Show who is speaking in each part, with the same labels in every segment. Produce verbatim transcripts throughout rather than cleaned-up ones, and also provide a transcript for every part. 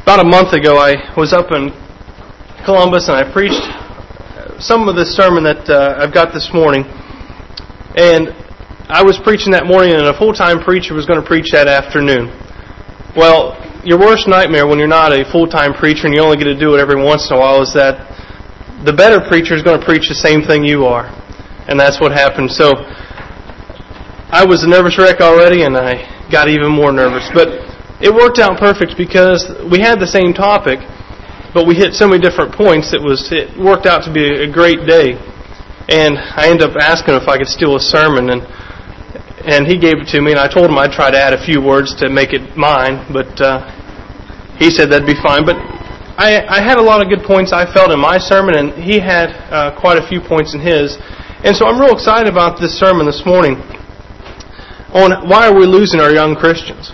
Speaker 1: About a month ago, I was up in Columbus and I preached some of the sermon that uh, I've got this morning. And I was preaching that morning, and a full-time preacher was going to preach that afternoon. Well, your worst nightmare when you're not a full-time preacher and you only get to do it every once in a while is that the better preacher is going to preach the same thing you are. And that's what happened. So I was a nervous wreck already, and I got even more nervous. But it worked out perfect because we had the same topic, but we hit so many different points. It was it worked out to be a great day. And I ended up asking if I could steal a sermon, and and he gave it to me, and I told him I'd try to add a few words to make it mine, but uh, he said that'd be fine. But I, I had a lot of good points I felt in my sermon, and he had uh, quite a few points in his. And so I'm real excited about this sermon this morning on why are we losing our young Christians.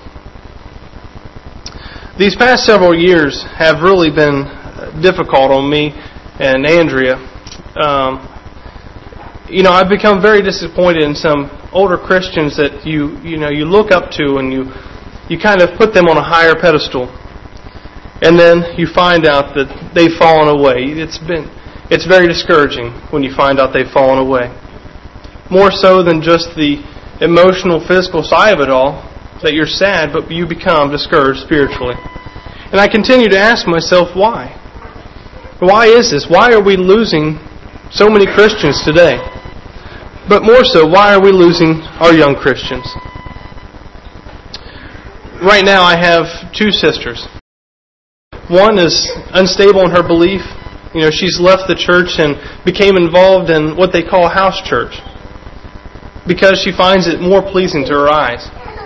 Speaker 1: These past several years have really been difficult on me and Andrea. Um, you know, I've become very disappointed in some older Christians that you you know you look up to, and you you kind of put them on a higher pedestal, and then you find out that they've fallen away. It's been it's very discouraging when you find out they've fallen away. More so than just the emotional, physical side of it all, that you're sad, but you become discouraged spiritually. And I continue to ask myself, why? Why is this? Why are we losing so many Christians today? But more so, why are we losing our young Christians? Right now I have two sisters. One is unstable in her belief. You know, she's left the church and became involved in what they call house church because she finds it more pleasing to her eyes.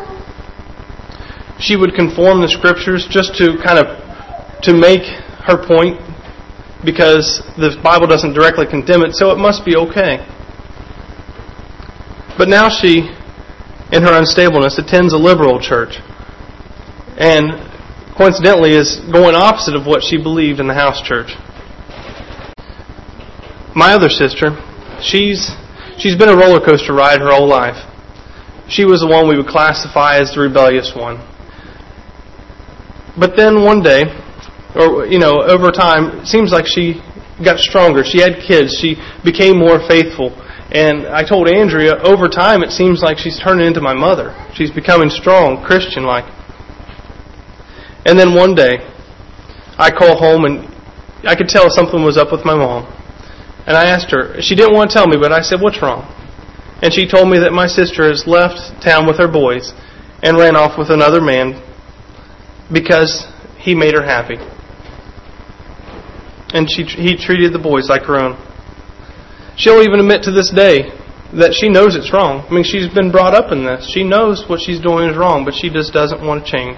Speaker 1: She would conform the scriptures just to kind of to make her point because the Bible doesn't directly condemn it, so it must be okay. But now she, in her unstableness, attends a liberal church and coincidentally is going opposite of what she believed in the house church. My other sister, she's she's been a roller coaster ride her whole life. She was the one we would classify as the rebellious one. But then one day, or you know, over time, it seems like she got stronger. She had kids. She became more faithful. And I told Andrea, over time, it seems like she's turning into my mother. She's becoming strong, Christian-like. And then one day, I call home, and I could tell something was up with my mom. And I asked her. She didn't want to tell me, but I said, "What's wrong?" And she told me that my sister has left town with her boys and ran off with another man because he made her happy. And she he treated the boys like her own. She'll even admit to this day that she knows it's wrong. I mean, she's been brought up in this. She knows what she's doing is wrong, but she just doesn't want to change.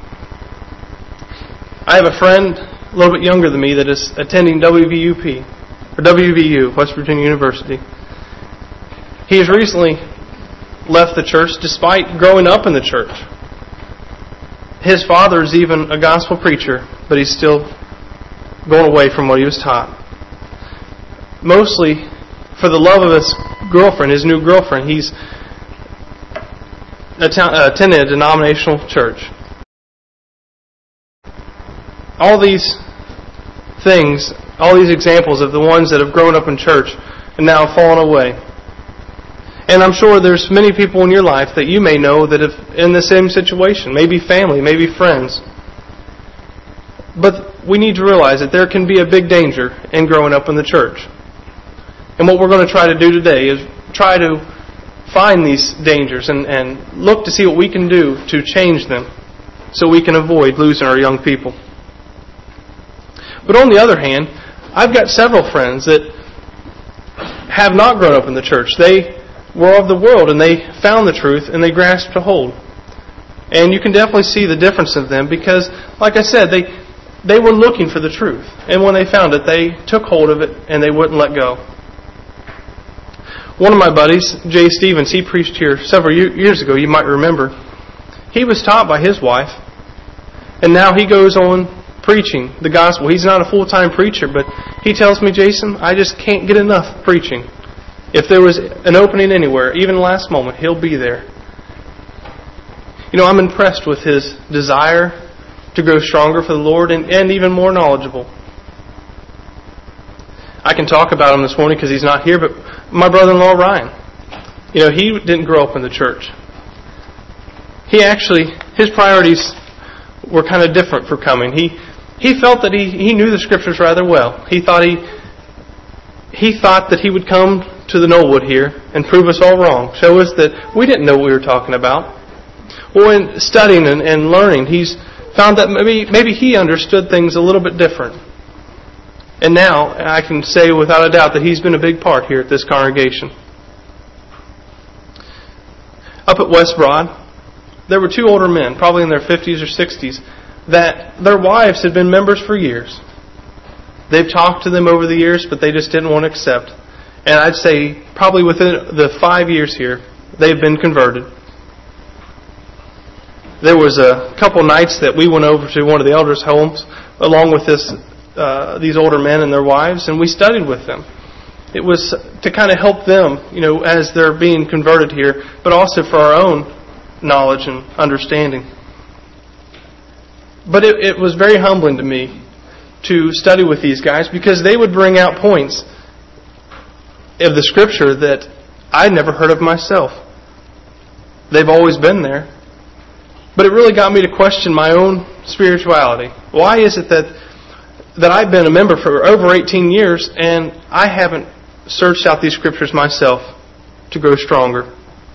Speaker 1: I have a friend a little bit younger than me that is attending W V U P, or W V U, West Virginia University. He has recently left the church despite growing up in the church. His father is even a gospel preacher, but he's still going away from what he was taught. Mostly for the love of his girlfriend, his new girlfriend, he's attended a denominational church. All these things, all these examples of the ones that have grown up in church and now have fallen away. And I'm sure there's many people in your life that you may know that have in the same situation, maybe family, maybe friends. But we need to realize that there can be a big danger in growing up in the church. And what we're going to try to do today is try to find these dangers and, and look to see what we can do to change them so we can avoid losing our young people. But on the other hand, I've got several friends that have not grown up in the church. They were of the world and they found the truth and they grasped a hold. And you can definitely see the difference of them because, like I said, they they were looking for the truth. And when they found it, they took hold of it and they wouldn't let go. One of my buddies, Jay Stevens, he preached here several years ago, you might remember. He was taught by his wife, and now he goes on preaching the gospel. He's not a full-time preacher, but he tells me, "Jason, I just can't get enough preaching. If there was an opening anywhere, even last moment, he'll be there." You know, I'm impressed with his desire to grow stronger for the Lord and, and even more knowledgeable. I can talk about him this morning because he's not here, but my brother-in-law Ryan, you know, he didn't grow up in the church. He actually, his priorities were kind of different for coming. He he felt that he, he knew the Scriptures rather well. He thought he he thought that he would come to the Knollwood here and prove us all wrong, show us that we didn't know what we were talking about. Well, in studying and, and learning, he's found that maybe maybe he understood things a little bit different. And now I can say without a doubt that he's been a big part here at this congregation. Up at West Broad, there were two older men, probably in their fifties or sixties, that their wives had been members for years. They've talked to them over the years, but they just didn't want to accept. And I'd say probably within the five years here, they've been converted. There was a couple nights that we went over to one of the elders' homes, along with this uh, these older men and their wives, and we studied with them. It was to kind of help them, you know, as they're being converted here, but also for our own knowledge and understanding. But it, it was very humbling to me to study with these guys because they would bring out points of the Scripture that I'd never heard of myself. They've always been there. But it really got me to question my own spirituality. Why is it that that I've been a member for over eighteen years and I haven't searched out these Scriptures myself to grow stronger?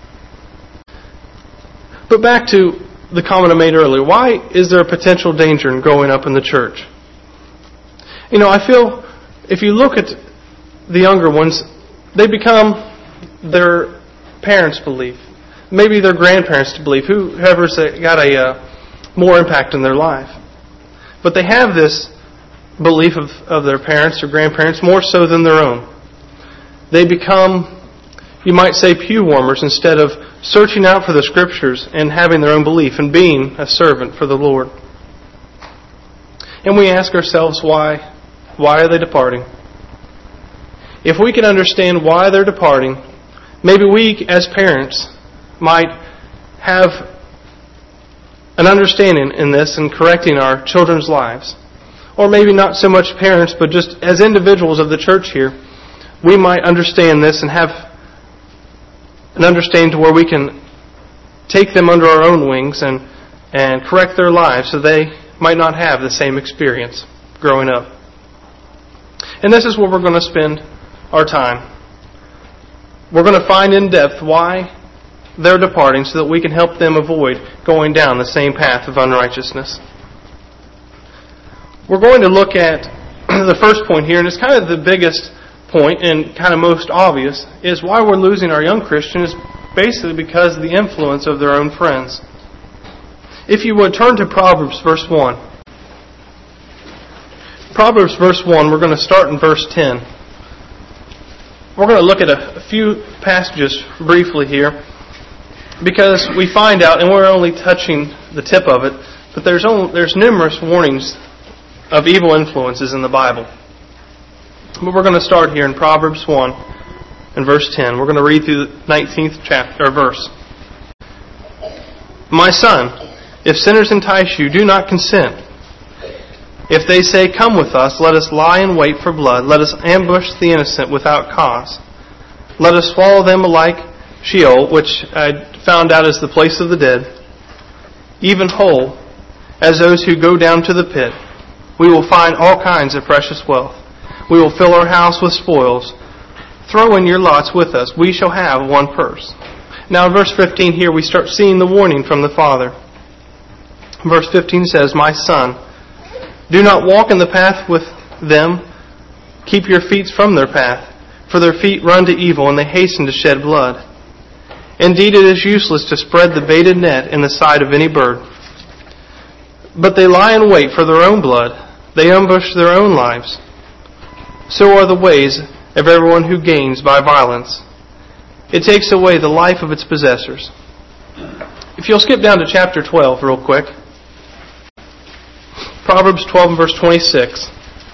Speaker 1: But back to the comment I made earlier. Why is there a potential danger in growing up in the church? You know, I feel if you look at the younger ones, they become their parents' belief. Maybe their grandparents' belief. Whoever's got a uh, more impact in their life. But they have this belief of, of their parents or grandparents more so than their own. They become, you might say, pew warmers instead of searching out for the Scriptures and having their own belief and being a servant for the Lord. And we ask ourselves, why? Why are they departing? If we can understand why they're departing, maybe we as parents might have an understanding in this and correcting our children's lives. Or maybe not so much parents, but just as individuals of the church here, we might understand this and have an understanding to where we can take them under our own wings and, and correct their lives so they might not have the same experience growing up. And this is where we're going to spend our time. We're going to find in depth why they're departing so that we can help them avoid going down the same path of unrighteousness. We're going to look at the first point here, and it's kind of the biggest point and kind of most obvious, is why we're losing our young Christians basically because of the influence of their own friends. If you would turn to Proverbs verse one. Proverbs verse one, we're going to start in verse ten. We're going to look at a, a few passages briefly here because we find out, and we're only touching the tip of it, but there's only, there's numerous warnings of evil influences in the Bible. But we're going to start here in Proverbs one and verse ten. We're going to read through the nineteenth chapter or verse. My son, if sinners entice you, do not consent. If they say, come with us, let us lie in wait for blood. Let us ambush the innocent without cause. Let us swallow them alike Sheol, which I found out is the place of the dead, even whole, as those who go down to the pit. We will find all kinds of precious wealth. We will fill our house with spoils. Throw in your lots with us. We shall have one purse. Now in verse fifteen here we start seeing the warning from the Father. Verse fifteen says, my son, do not walk in the path with them. Keep your feet from their path. For their feet run to evil and they hasten to shed blood. Indeed it is useless to spread the baited net in the sight of any bird. But they lie in wait for their own blood. They ambush their own lives. So are the ways of everyone who gains by violence. It takes away the life of its possessors. If you'll skip down to chapter twelve real quick. Proverbs twelve and verse twenty-six.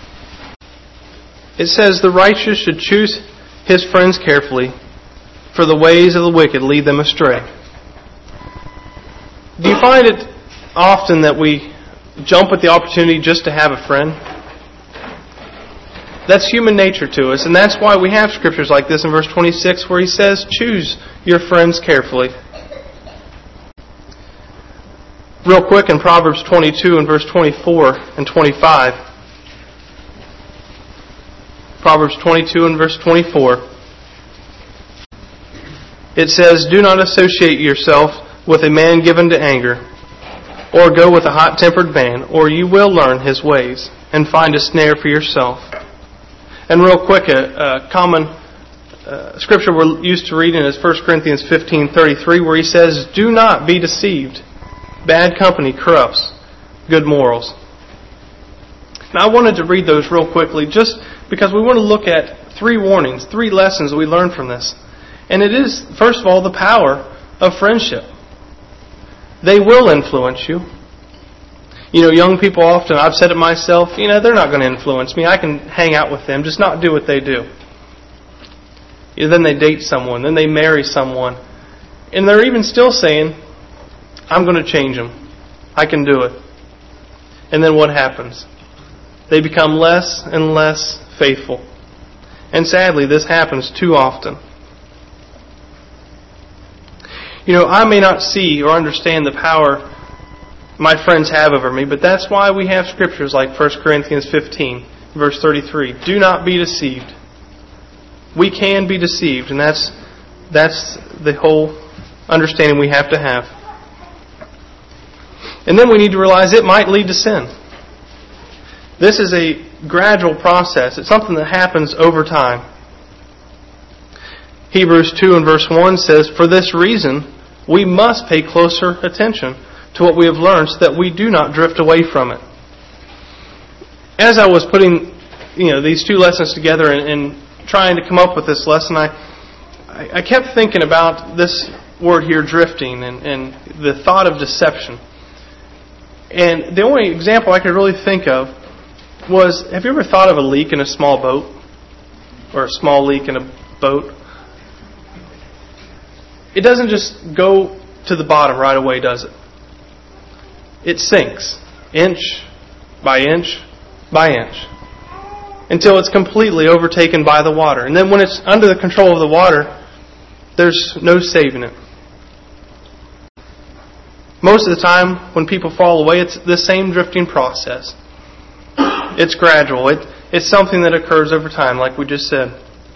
Speaker 1: It says, the righteous should choose his friends carefully, for the ways of the wicked lead them astray. Do you find it often that we jump at the opportunity just to have a friend? That's human nature to us, and that's why we have scriptures like this in verse twenty-six where he says, choose your friends carefully. Real quick in Proverbs twenty-two and verse twenty-four and twenty-five. Proverbs twenty-two and verse twenty-four. It says, do not associate yourself with a man given to anger, or go with a hot-tempered man, or you will learn his ways and find a snare for yourself. And real quick, a, a common uh, scripture we're used to reading is First Corinthians fifteen thirty-three, where he says, do not be deceived. Bad company corrupts good morals. Now I wanted to read those real quickly just because we want to look at three warnings, three lessons we learn from this. And it is, first of all, the power of friendship. They will influence you. You know, young people often, I've said it myself, you know, they're not going to influence me. I can hang out with them, just not do what they do. You know, then they date someone, then they marry someone. And they're even still saying, I'm going to change them. I can do it. And then what happens? They become less and less faithful. And sadly, this happens too often. You know, I may not see or understand the power my friends have over me, but that's why we have scriptures like First Corinthians fifteen, verse thirty-three. Do not be deceived. We can be deceived, and that's that's the whole understanding we have to have. And then we need to realize it might lead to sin. This is a gradual process. It's something that happens over time. Hebrews two and verse one says, for this reason, we must pay closer attention to what we have learned so that we do not drift away from it. As I was putting you know, these two lessons together and, and trying to come up with this lesson, I, I kept thinking about this word here, drifting, and, and the thought of deception. And the only example I could really think of was, have you ever thought of a leak in a small boat? Or a small leak in a boat? It doesn't just go to the bottom right away, does it? It sinks, inch by inch by inch, until it's completely overtaken by the water. And then when it's under the control of the water, there's no saving it. Most of the time, when people fall away, it's the same drifting process. It's gradual. It, it's something that occurs over time, like we just said.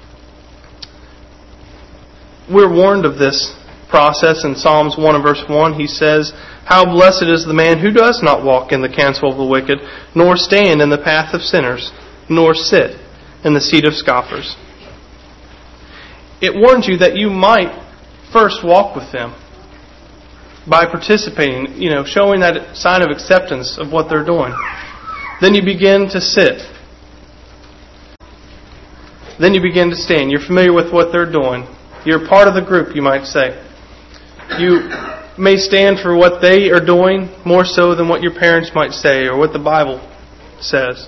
Speaker 1: We're warned of this process in Psalms one and verse one. He says, how blessed is the man who does not walk in the counsel of the wicked, nor stand in the path of sinners, nor sit in the seat of scoffers. It warns you that you might first walk with them by participating, you know, showing that sign of acceptance of what they're doing. Then you begin to sit. Then you begin to stand. You're familiar with what they're doing. You're part of the group, you might say. You may stand for what they are doing more so than what your parents might say or what the Bible says.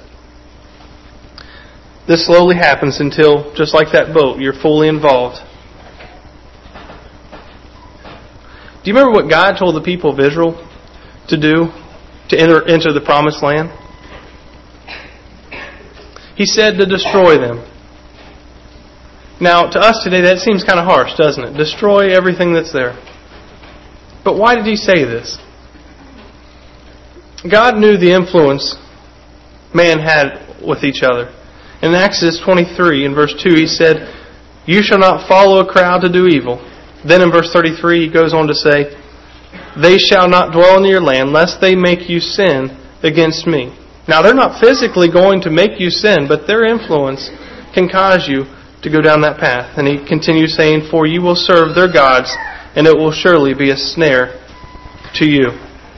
Speaker 1: This slowly happens until, just like that boat, you're fully involved. Do you remember what God told the people of Israel to do to enter into the promised land? He said to destroy them. Now, to us today, that seems kind of harsh, doesn't it? Destroy everything that's there. But why did He say this? God knew the influence man had with each other. In Exodus twenty-three, in verse two, He said, you shall not follow a crowd to do evil. Then in verse thirty-three, He goes on to say, they shall not dwell in your land, lest they make you sin against me. Now, they're not physically going to make you sin, but their influence can cause you to go down that path. And He continues saying, for you will serve their gods, and it will surely be a snare to you.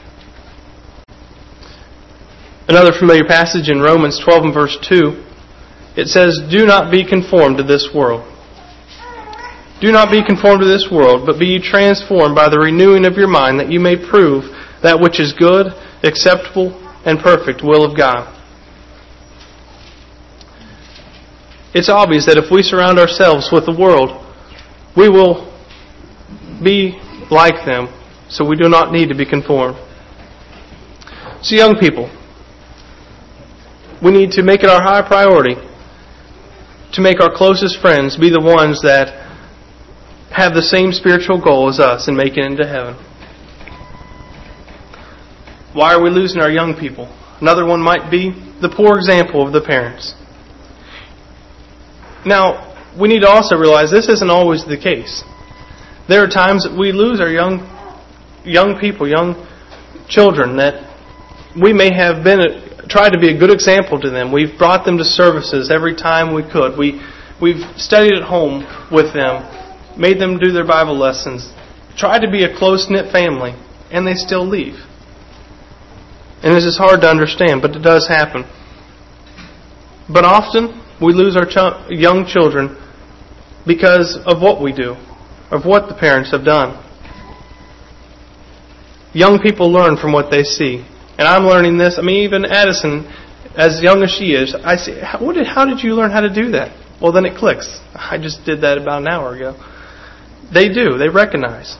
Speaker 1: Another familiar passage in Romans twelve and verse two, it says, do not be conformed to this world. Do not be conformed to this world, but be ye transformed by the renewing of your mind, that you may prove that which is good, acceptable, and perfect will of God. It's obvious that if we surround ourselves with the world, we will be like them, so we do not need to be conformed. So young people, we need to make it our high priority to make our closest friends be the ones that have the same spiritual goal as us in making it into heaven. Why are we losing our young people? Another one might be the poor example of the parents. Now, we need to also realize this isn't always the case. There are times that we lose our young young people, young children, that we may have been a, tried to be a good example to them. We've brought them to services every time we could. We, we've studied at home with them, made them do their Bible lessons, tried to be a close-knit family, and they still leave. And this is hard to understand, but it does happen. But often, we lose our ch- young children because of what we do, of what the parents have done. Young people learn from what they see. And I'm learning this. I mean, even Addison, as young as she is, I say, how, what did, how did you learn how to do that? Well, then it clicks. I just did that about an hour ago. They do. They recognize.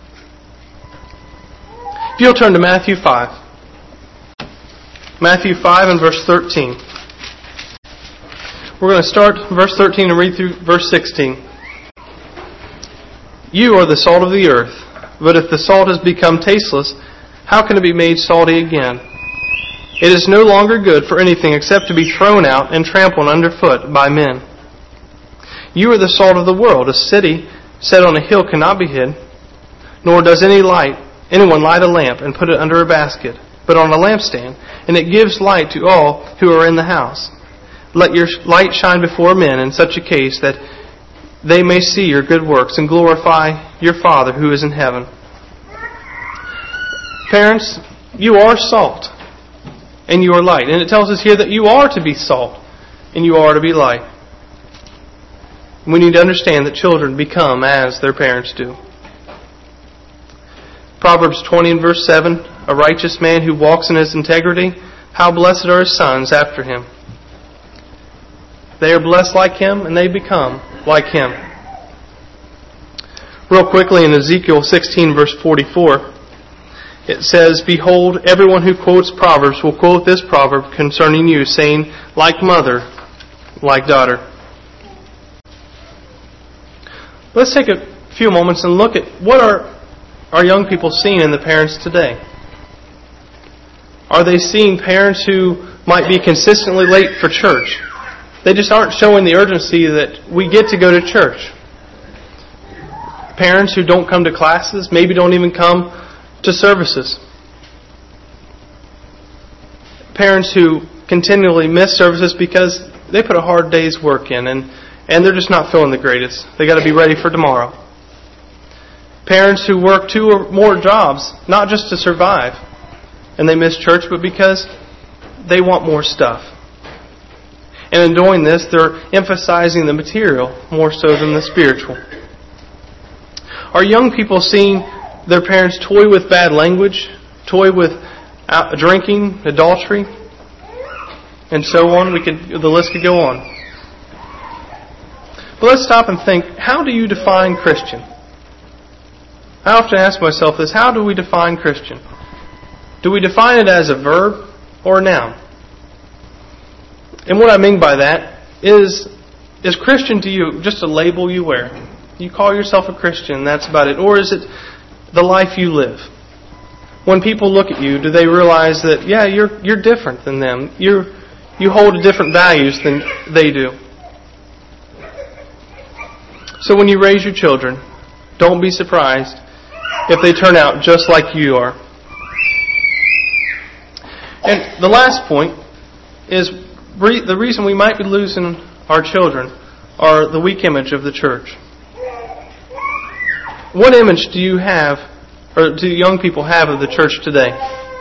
Speaker 1: If you'll turn to Matthew five. Matthew five and verse thirteen. We're going to start verse thirteen and read through verse sixteen. You are the salt of the earth, but if the salt has become tasteless, how can it be made salty again? It is no longer good for anything except to be thrown out and trampled underfoot by men. You are the salt of the world. A city set on a hill cannot be hid, nor does any light anyone light a lamp and put it under a basket, but on a lampstand, and it gives light to all who are in the house. Let your light shine before men in such a case that they may see your good works and glorify your Father who is in heaven. Parents, you are salt and you are light. And it tells us here that you are to be salt and you are to be light. We need to understand that children become as their parents do. Proverbs twenty and verse seven, a righteous man who walks in his integrity, how blessed are his sons after him. They are blessed like him and they become like him. Real quickly in Ezekiel sixteen verse forty-four, it says, Behold, everyone who quotes Proverbs will quote this proverb concerning you, saying, like mother, like daughter. Let's take a few moments and look at what are our young people seeing in the parents today. Are they seeing parents who might be consistently late for church? They just aren't showing the urgency that we get to go to church. Parents who don't come to classes, maybe don't even come to services. Parents who continually miss services because they put a hard day's work in and, and they're just not feeling the greatest. They got to be ready for tomorrow. Parents who work two or more jobs, not just to survive, and they miss church, but because they want more stuff. And in doing this, they're emphasizing the material more so than the spiritual. Are young people seeing their parents toy with bad language, toy with drinking, adultery, and so on? We could, the list could go on. But let's stop and think, how do you define Christian? I often ask myself this, how do we define Christian? Do we define it as a verb or a noun? And what I mean by that is, is Christian to you just a label you wear? You call yourself a Christian, that's about it. Or is it the life you live? When people look at you, do they realize that, yeah, you're you're different than them. You're you hold different values than they do. So when you raise your children, don't be surprised if they turn out just like you are. And the last point is re- the reason we might be losing our children are the weak image of the church. What image do you have, or do young people have of the church today?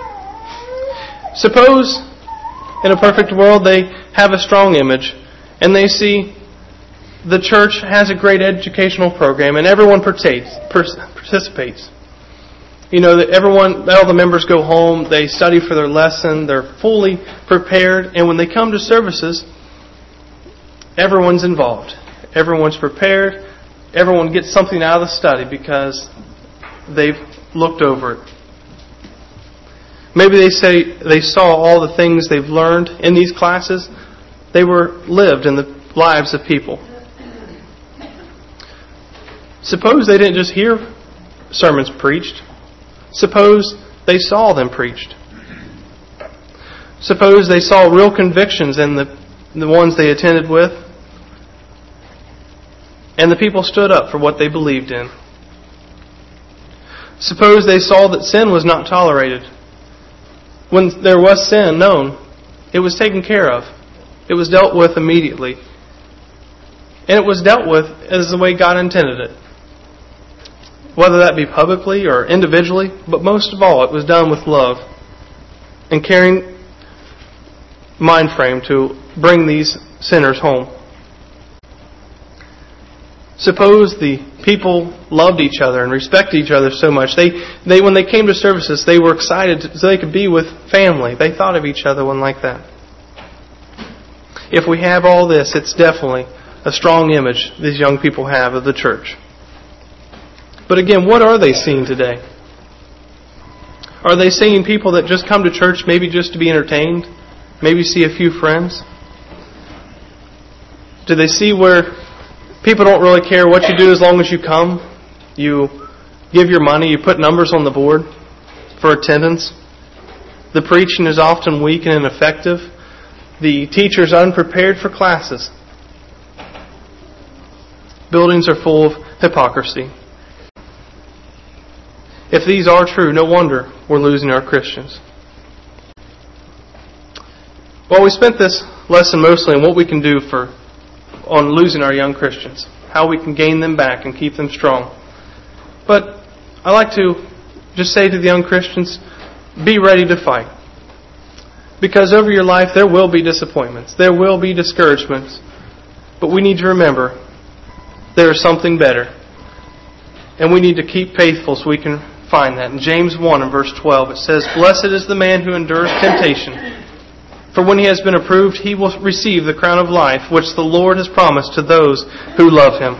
Speaker 1: Suppose in a perfect world they have a strong image and they see the church has a great educational program and everyone participates. You know, that everyone, all the members go home, they study for their lesson, they're fully prepared, and when they come to services, everyone's involved. Everyone's prepared. Everyone gets something out of the study because they've looked over it. Maybe they say they saw all the things they've learned in these classes. They were lived in the lives of people. Suppose they didn't just hear sermons preached. Suppose they saw them preached. Suppose they saw real convictions in the, the ones they attended with, and the people stood up for what they believed in. Suppose they saw that sin was not tolerated. When there was sin known, it was taken care of. It was dealt with immediately. And it was dealt with as the way God intended it. Whether that be publicly or individually, but most of all, it was done with love and caring mind frame to bring these sinners home. Suppose the people loved each other and respected each other so much. They, they, when they came to services, they were excited so they could be with family. They thought of each other when like that. If we have all this, it's definitely a strong image these young people have of the church. But again, what are they seeing today? Are they seeing people that just come to church maybe just to be entertained? Maybe see a few friends? Do they see where people don't really care what you do as long as you come? You give your money, you put numbers on the board for attendance. The preaching is often weak and ineffective. The teacher's unprepared for classes. Buildings are full of hypocrisy. If these are true, no wonder we're losing our Christians. Well, we spent this lesson mostly on what we can do for on losing our young Christians, how we can gain them back and keep them strong. But I like to just say to the young Christians, be ready to fight. Because over your life there will be disappointments, there will be discouragements, but we need to remember there is something better. And we need to keep faithful so we can find that. In James one and verse twelve it says, "Blessed is the man who endures temptation. For when he has been approved, he will receive the crown of life, which the Lord has promised to those who love Him."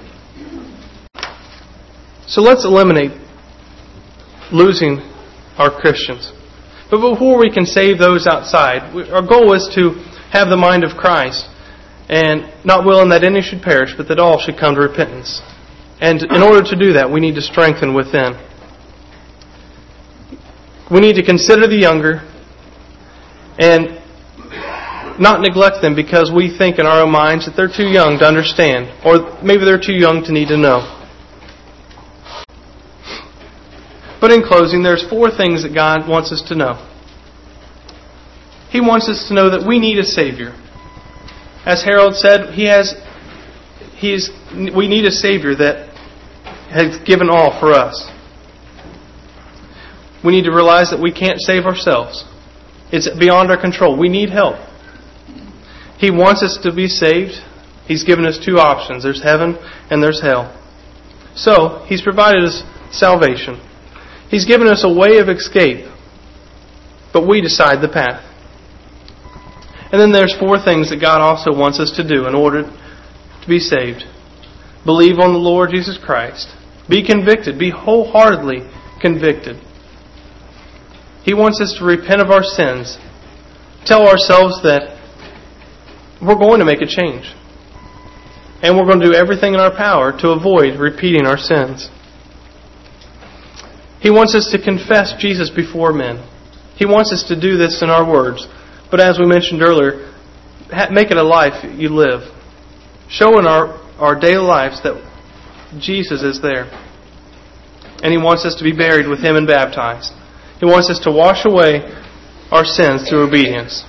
Speaker 1: So let's eliminate losing our Christians. But before we can save those outside, our goal is to have the mind of Christ, and not willing that any should perish, but that all should come to repentance. And in order to do that, we need to strengthen within. We need to consider the younger and not neglect them because we think in our own minds that they're too young to understand, or maybe they're too young to need to know. But in closing, there's four things that God wants us to know. He wants us to know that we need a Savior. As Harold said, he has, he's, we need a Savior that has given all for us. We need to realize that we can't save ourselves. It's beyond our control. We need help. He wants us to be saved. He's given us two options. There's heaven and there's hell. So, He's provided us salvation. He's given us a way of escape. But we decide the path. And then there's four things that God also wants us to do in order to be saved. Believe on the Lord Jesus Christ. Be convicted. Be wholeheartedly convicted. He wants us to repent of our sins. Tell ourselves that we're going to make a change. And we're going to do everything in our power to avoid repeating our sins. He wants us to confess Jesus before men. He wants us to do this in our words. But as we mentioned earlier, make it a life you live. Show in our, our daily lives that Jesus is there. And He wants us to be buried with Him and baptized. He wants us to wash away our sins through obedience.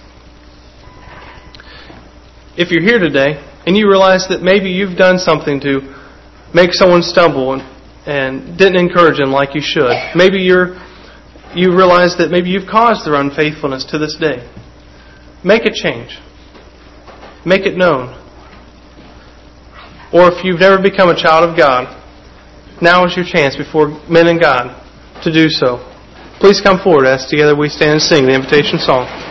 Speaker 1: If you're here today and you realize that maybe you've done something to make someone stumble and, and didn't encourage them like you should, maybe you're you realize that maybe you've caused their unfaithfulness to this day, make a change. Make it known. Or if you've never become a child of God, now is your chance before men and God to do so. Please come forward as together we stand and sing the invitation song.